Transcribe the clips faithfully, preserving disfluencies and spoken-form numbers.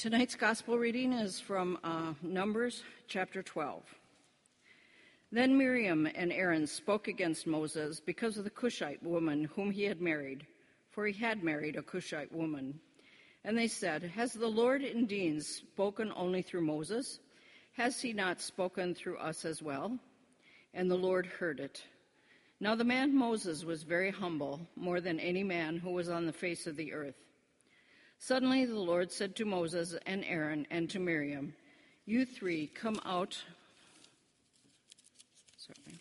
Tonight's gospel reading is from uh, Numbers chapter twelve. Then Miriam and Aaron spoke against Moses because of the Cushite woman whom he had married, for he had married a Cushite woman. And they said, "Has the Lord indeed spoken only through Moses? Has he not spoken through us as well?" And the Lord heard it. Now the man Moses was very humble, more than any man who was on the face of the earth. Suddenly the Lord said to Moses and Aaron and to Miriam, "You three come out." Sorry.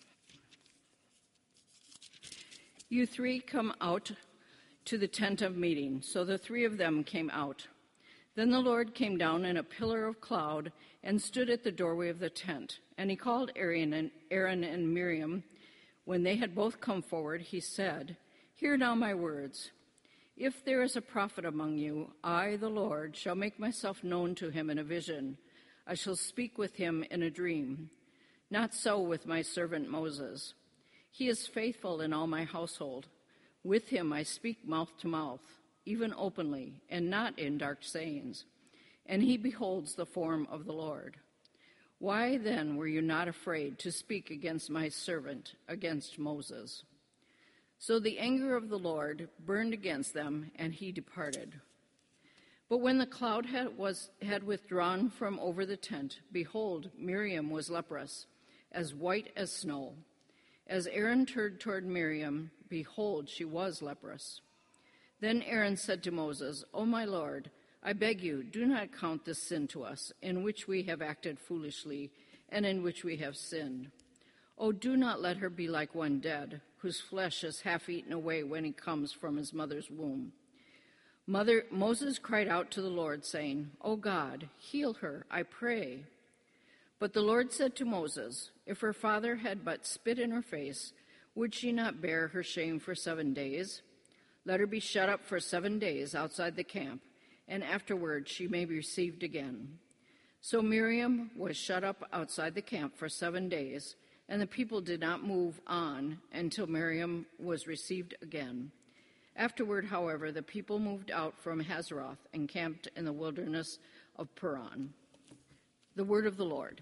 You three come out to the tent of meeting. So the three of them came out. Then the Lord came down in a pillar of cloud and stood at the doorway of the tent. And he called Aaron and, Aaron and Miriam. When they had both come forward, he said, "Hear now my words. If there is a prophet among you, I, the Lord, shall make myself known to him in a vision. I shall speak with him in a dream. Not so with my servant Moses. He is faithful in all my household. With him I speak mouth to mouth, even openly, and not in dark sayings. And he beholds the form of the Lord. Why then were you not afraid to speak against my servant, against Moses?" So the anger of the Lord burned against them, and he departed. But when the cloud had, was, had withdrawn from over the tent, behold, Miriam was leprous, as white as snow. As Aaron turned toward Miriam, behold, she was leprous. Then Aaron said to Moses, "O my Lord, I beg you, do not count this sin to us, in which we have acted foolishly, and in which we have sinned. Oh, do not let her be like one dead, whose flesh is half eaten away when he comes from his mother's womb." Mother, Moses cried out to the Lord, saying, "O God, heal her, I pray." But the Lord said to Moses, "If her father had but spit in her face, would she not bear her shame for seven days? Let her be shut up for seven days outside the camp, and afterward she may be received again." So Miriam was shut up outside the camp for seven days, and the people did not move on until Miriam was received again. Afterward, however, the people moved out from Hazeroth and camped in the wilderness of Paran. The word of the Lord.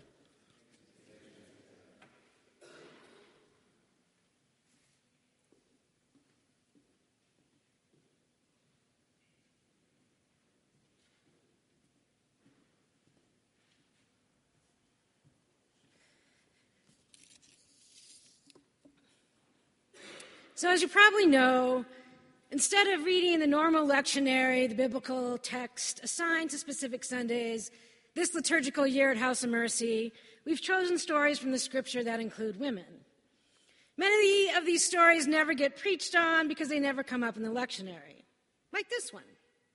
So as you probably know, instead of reading the normal lectionary, the biblical text assigned to specific Sundays, this liturgical year at House of Mercy, we've chosen stories from the scripture that include women. Many of these stories never get preached on because they never come up in the lectionary, like this one.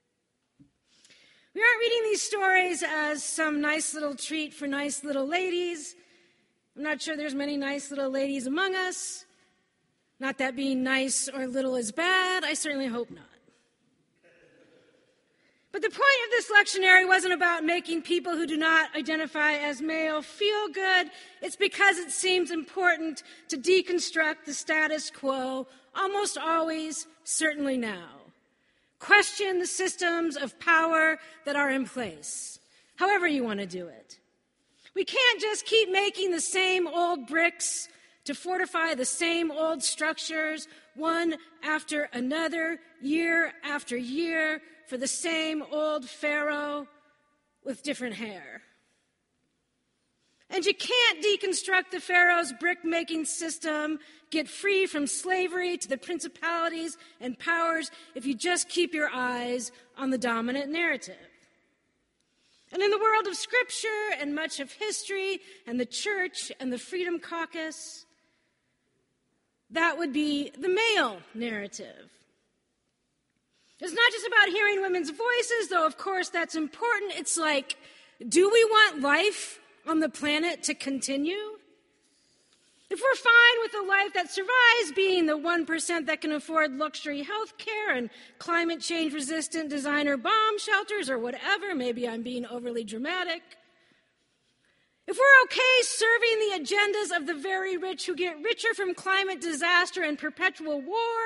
We aren't reading these stories as some nice little treat for nice little ladies. I'm not sure there's many nice little ladies among us. Not that being nice or little is bad, I certainly hope not. But the point of this lectionary wasn't about making people who do not identify as male feel good. It's because it seems important to deconstruct the status quo, almost always, certainly now. Question the systems of power that are in place, however you want to do it. We can't just keep making the same old bricks to fortify the same old structures, one after another, year after year, for the same old pharaoh with different hair. And you can't deconstruct the pharaoh's brick-making system, get free from slavery to the principalities and powers if you just keep your eyes on the dominant narrative. And in the world of Scripture and much of history and the church and the Freedom Caucus, that would be the male narrative. It's not just about hearing women's voices, though of course that's important. It's like, do we want life on the planet to continue? If we're fine with a life that survives being the one percent that can afford luxury health care and climate change resistant designer bomb shelters or whatever, maybe I'm being overly dramatic. If we're okay serving the agendas of the very rich who get richer from climate disaster and perpetual war,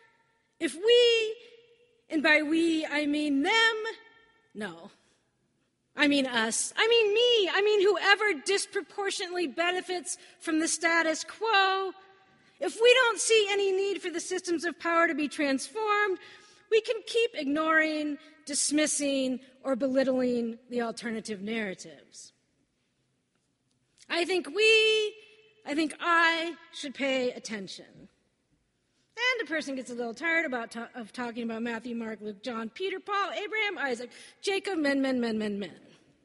if we, and by we I mean them, no. I mean us. I mean me. I mean whoever disproportionately benefits from the status quo. If we don't see any need for the systems of power to be transformed, we can keep ignoring, dismissing, or belittling the alternative narratives. I think we, I think I should pay attention. And a person gets a little tired about ta- of talking about Matthew, Mark, Luke, John, Peter, Paul, Abraham, Isaac, Jacob, men, men, men, men, men.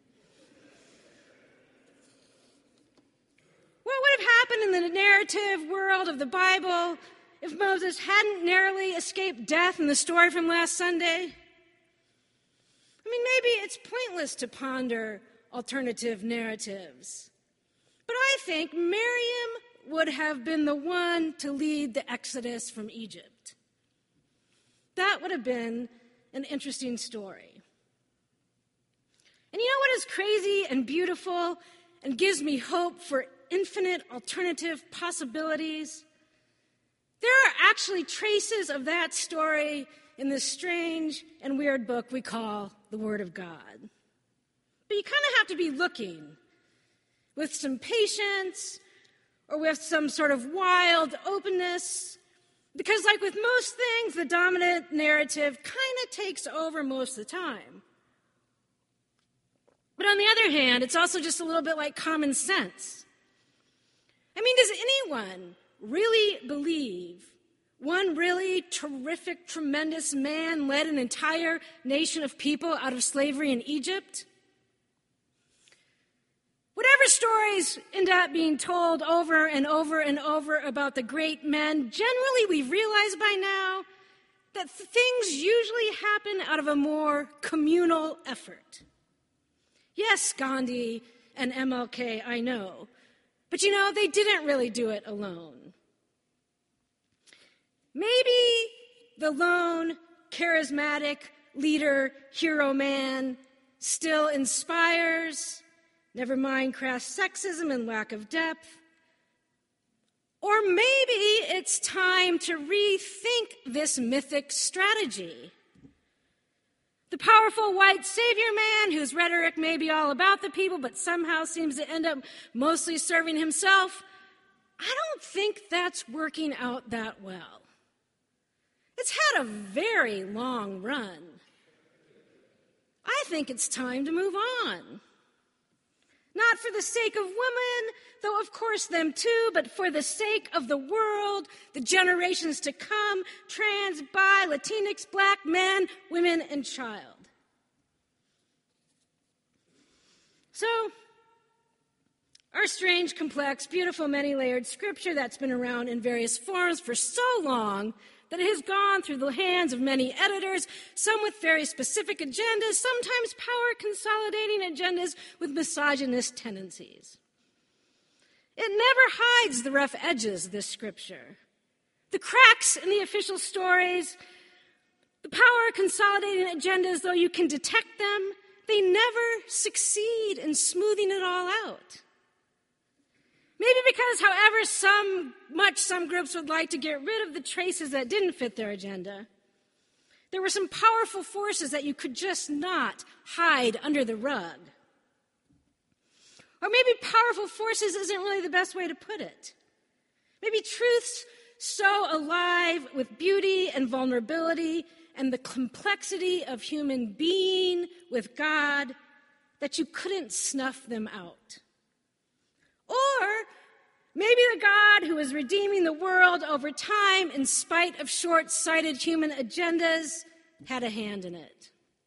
What would have happened in the narrative world of the Bible if Moses hadn't narrowly escaped death in the story from last Sunday? I mean, maybe it's pointless to ponder alternative narratives. But I think Miriam would have been the one to lead the exodus from Egypt. That would have been an interesting story. And you know what is crazy and beautiful and gives me hope for infinite alternative possibilities? There are actually traces of that story in this strange and weird book we call the Word of God. But you kind of have to be looking with some patience or with some sort of wild openness, because like with most things, the dominant narrative kind of takes over most of the time. But on the other hand, it's also just a little bit like common sense. I mean, does anyone really believe one really terrific, tremendous man led an entire nation of people out of slavery in Egypt? Whatever stories end up being told over and over and over about the great men, generally we realize by now that things usually happen out of a more communal effort. Yes, Gandhi and M L K, I know. But you know, they didn't really do it alone. Maybe the lone, charismatic leader, hero man still inspires, never mind crass sexism and lack of depth. Or maybe it's time to rethink this mythic strategy. The powerful white savior man whose rhetoric may be all about the people but somehow seems to end up mostly serving himself, I don't think that's working out that well. It's had a very long run. I think it's time to move on. Not for the sake of women, though of course them too, but for the sake of the world, the generations to come, trans, bi, Latinx, black men, women, and child. So, our strange, complex, beautiful, many-layered scripture that's been around in various forms for so long that it has gone through the hands of many editors, some with very specific agendas, sometimes power-consolidating agendas with misogynist tendencies. It never hides the rough edges of this scripture. The cracks in the official stories, the power-consolidating agendas, though you can detect them, they never succeed in smoothing it all out. Maybe because, however some, much some groups would like to get rid of the traces that didn't fit their agenda, there were some powerful forces that you could just not hide under the rug. Or maybe powerful forces isn't really the best way to put it. Maybe truths so alive with beauty and vulnerability and the complexity of human being with God that you couldn't snuff them out. Or maybe the God who is redeeming the world over time in spite of short-sighted human agendas had a hand in it.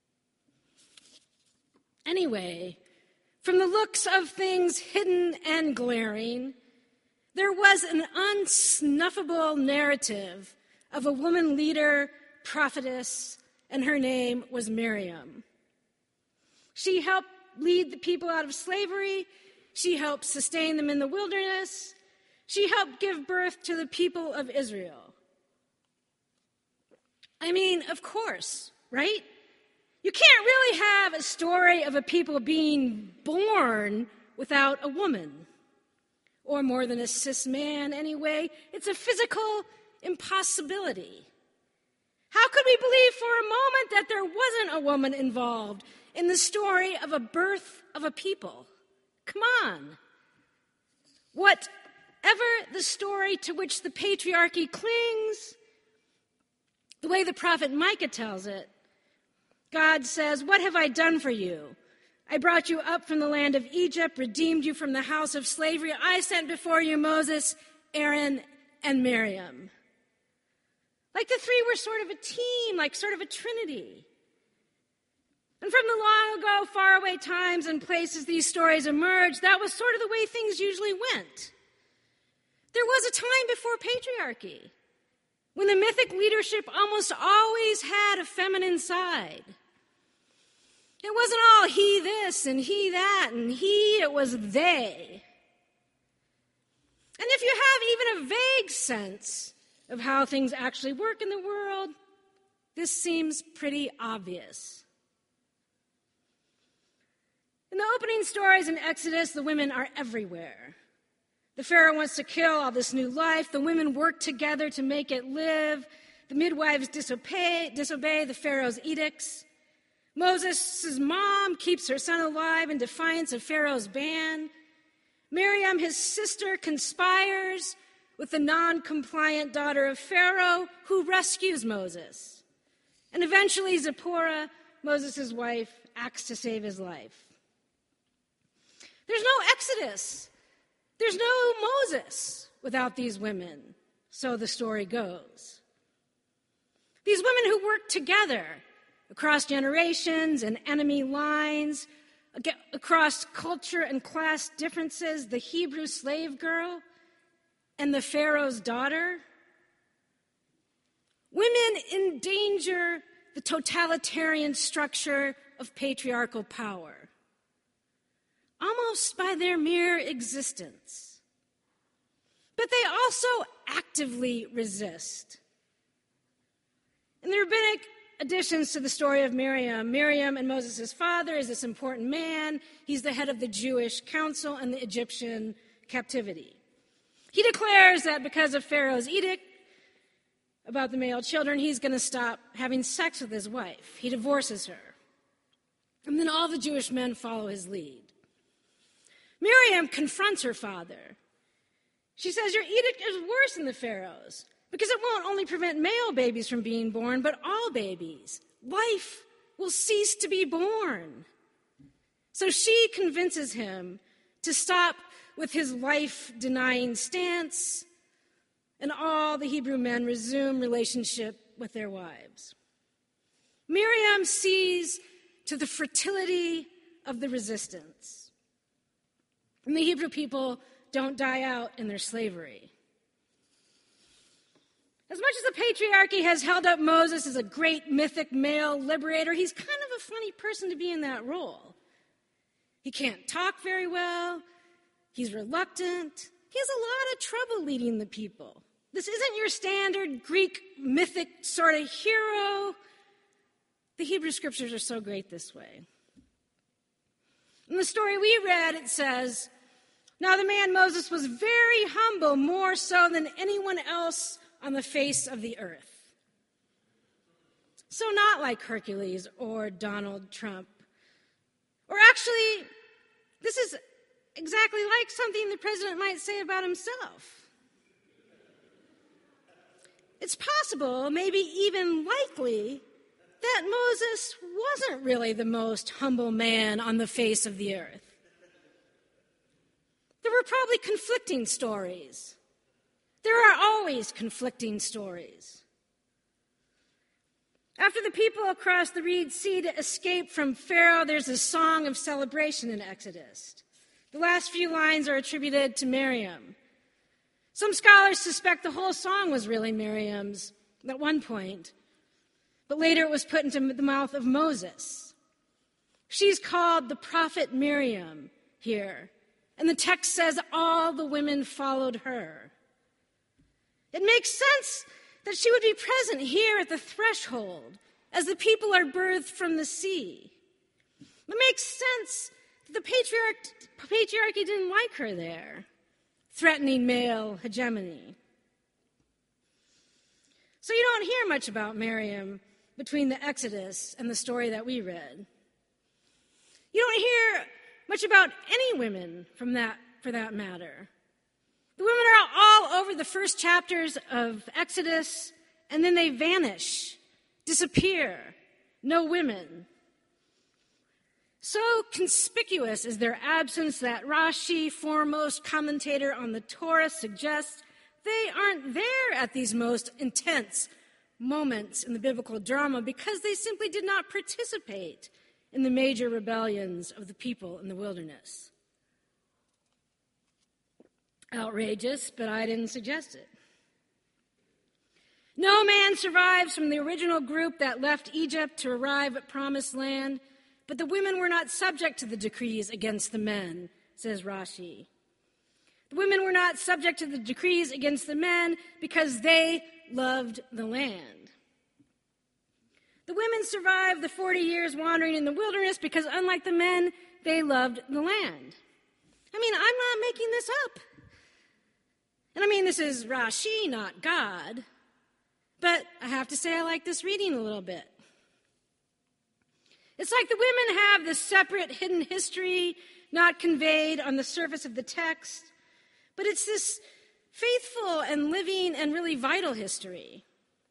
Anyway, from the looks of things hidden and glaring, there was an unsnuffable narrative of a woman leader, prophetess, and her name was Miriam. She helped lead the people out of slavery. She helped sustain them in the wilderness. She helped give birth to the people of Israel. I mean, of course, right? You can't really have a story of a people being born without a woman. Or more than a cis man, anyway. It's a physical impossibility. How could we believe for a moment that there wasn't a woman involved in the story of a birth of a people. Come on. Whatever the story to which the patriarchy clings, the way the prophet Micah tells it, God says, "What have I done for you? I brought you up from the land of Egypt, redeemed you from the house of slavery. I sent before you Moses, Aaron, and Miriam." Like the three were sort of a team, like sort of a trinity. And from the long ago, faraway times and places these stories emerged, that was sort of the way things usually went. There was a time before patriarchy when the mythic leadership almost always had a feminine side. It wasn't all he this and he that and he, it was they. And if you have even a vague sense of how things actually work in the world, this seems pretty obvious. In the opening stories in Exodus, the women are everywhere. The Pharaoh wants to kill all this new life. The women work together to make it live. The midwives disobey, disobey the Pharaoh's edicts. Moses' mom keeps her son alive in defiance of Pharaoh's ban. Miriam, his sister, conspires with the non-compliant daughter of Pharaoh, who rescues Moses. And eventually Zipporah, Moses' wife, acts to save his life. There's no Exodus. There's no Moses without these women, so the story goes. These women who work together across generations and enemy lines, across culture and class differences, the Hebrew slave girl and the Pharaoh's daughter. Women endanger the totalitarian structure of patriarchal power, almost by their mere existence. But they also actively resist. In the rabbinic additions to the story of Miriam, Miriam and Moses' father is this important man. He's the head of the Jewish council in the Egyptian captivity. He declares that because of Pharaoh's edict about the male children, he's going to stop having sex with his wife. He divorces her. And then all the Jewish men follow his lead. Miriam confronts her father. She says, "Your edict is worse than the Pharaoh's, because it won't only prevent male babies from being born, but all babies. Life will cease to be born." So she convinces him to stop with his life-denying stance, and all the Hebrew men resume relationship with their wives. Miriam sees to the fertility of the resistance. And the Hebrew people don't die out in their slavery. As much as the patriarchy has held up Moses as a great mythic male liberator, he's kind of a funny person to be in that role. He can't talk very well. He's reluctant. He has a lot of trouble leading the people. This isn't your standard Greek mythic sort of hero. The Hebrew scriptures are so great this way. In the story we read, it says, "Now the man Moses was very humble, more so than anyone else on the face of the earth." So not like Hercules or Donald Trump. Or actually, this is exactly like something the president might say about himself. It's possible, maybe even likely, that Moses wasn't really the most humble man on the face of the earth. There were probably conflicting stories. There are always conflicting stories. After the people across the Red Sea to escape from Pharaoh, there's a song of celebration in Exodus. The last few lines are attributed to Miriam. Some scholars suspect the whole song was really Miriam's at one point, but later it was put into the mouth of Moses. She's called the prophet Miriam here, and the text says all the women followed her. It makes sense that she would be present here at the threshold as the people are birthed from the sea. It makes sense that the patriarch, patriarchy didn't like her there, threatening male hegemony. So you don't hear much about Miriam between the Exodus and the story that we read. much about any women from that, for that matter. The women are all over the first chapters of Exodus, and then they vanish, disappear, no women. So conspicuous is their absence that Rashi, foremost commentator on the Torah, suggests they aren't there at these most intense moments in the biblical drama because they simply did not participate in the major rebellions of the people in the wilderness. Outrageous, but I didn't suggest it. No man survives from the original group that left Egypt to arrive at Promised Land, but the women were not subject to the decrees against the men, says Rashi. The women were not subject to the decrees against the men because they loved the land. The women survived the forty years wandering in the wilderness because, unlike the men, they loved the land. I mean, I'm not making this up. And I mean, this is Rashi, not God. But I have to say I like this reading a little bit. It's like the women have this separate hidden history not conveyed on the surface of the text, but it's this faithful and living and really vital history.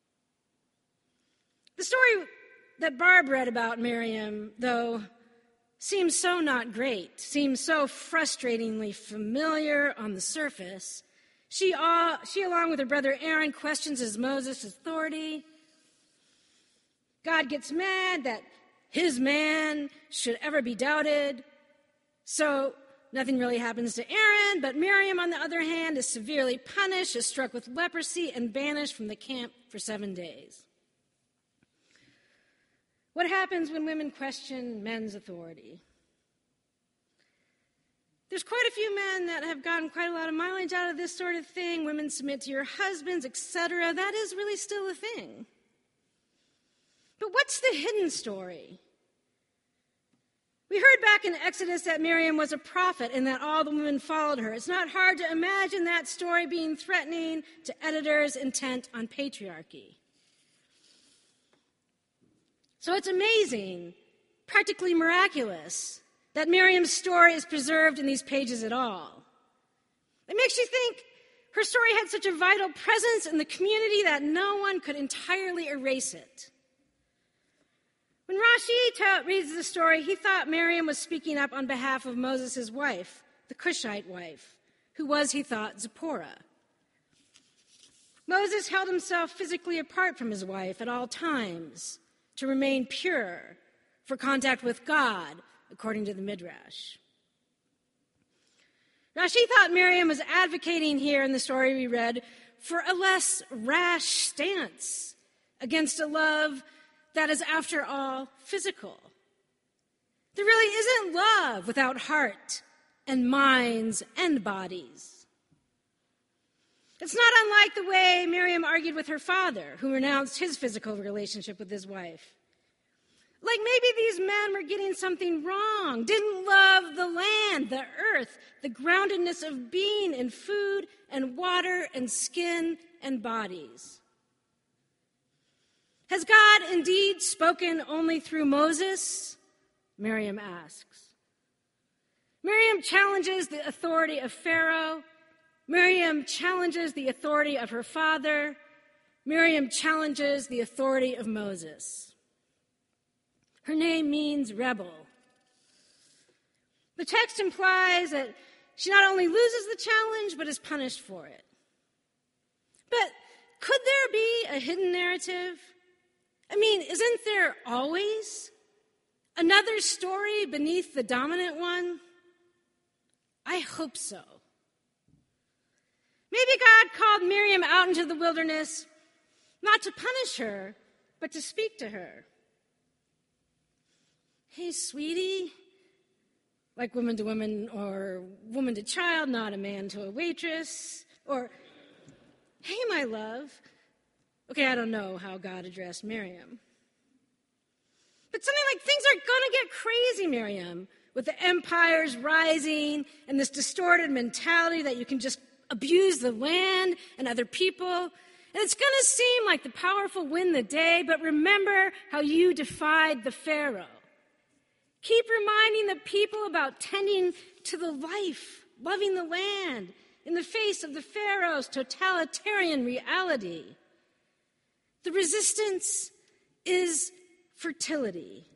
The story that Barb read about Miriam, though, seems so not great, seems so frustratingly familiar on the surface. She, all, she along with her brother Aaron, questions his Moses' authority. God gets mad that his man should ever be doubted. So nothing really happens to Aaron, but Miriam, on the other hand, is severely punished, is struck with leprosy, and banished from the camp for seven days. What happens when women question men's authority? There's quite a few men that have gotten quite a lot of mileage out of this sort of thing. Women submit to your husbands, et cetera. That is really still a thing. But what's the hidden story? We heard back in Exodus that Miriam was a prophet and that all the women followed her. It's not hard to imagine that story being threatening to editors intent on patriarchy. So it's amazing, practically miraculous, that Miriam's story is preserved in these pages at all. It makes you think her story had such a vital presence in the community that no one could entirely erase it. When Rashi ta- reads the story, he thought Miriam was speaking up on behalf of Moses' wife, the Cushite wife, who was, he thought, Zipporah. Moses held himself physically apart from his wife at all times to remain pure for contact with God, according to the Midrash. Rashi thought Miriam was advocating here in the story we read for a less rash stance against a love that is, after all, physical. There really isn't love without heart and minds and bodies. It's not unlike the way Miriam argued with her father, who renounced his physical relationship with his wife. Like maybe these men were getting something wrong, didn't love the land, the earth, the groundedness of being in food and water and skin and bodies. Has God indeed spoken only through Moses? Miriam asks. Miriam challenges the authority of Pharaoh. Miriam challenges the authority of her father. Miriam challenges the authority of Moses. Her name means rebel. The text implies that she not only loses the challenge, but is punished for it. But could there be a hidden narrative? I mean, isn't there always another story beneath the dominant one? I hope so. Maybe God called Miriam out into the wilderness not to punish her, but to speak to her. Hey, sweetie, like woman to woman or woman to child, not a man to a waitress. Or, hey, my love. Okay, I don't know how God addressed Miriam. But something like, things are going to get crazy, Miriam, with the empires rising and this distorted mentality that you can just abuse the land and other people. And it's going to seem like the powerful win the day, but remember how you defied the Pharaoh. Keep reminding the people about tending to the life, loving the land, in the face of the Pharaoh's totalitarian reality. The resistance is fertility.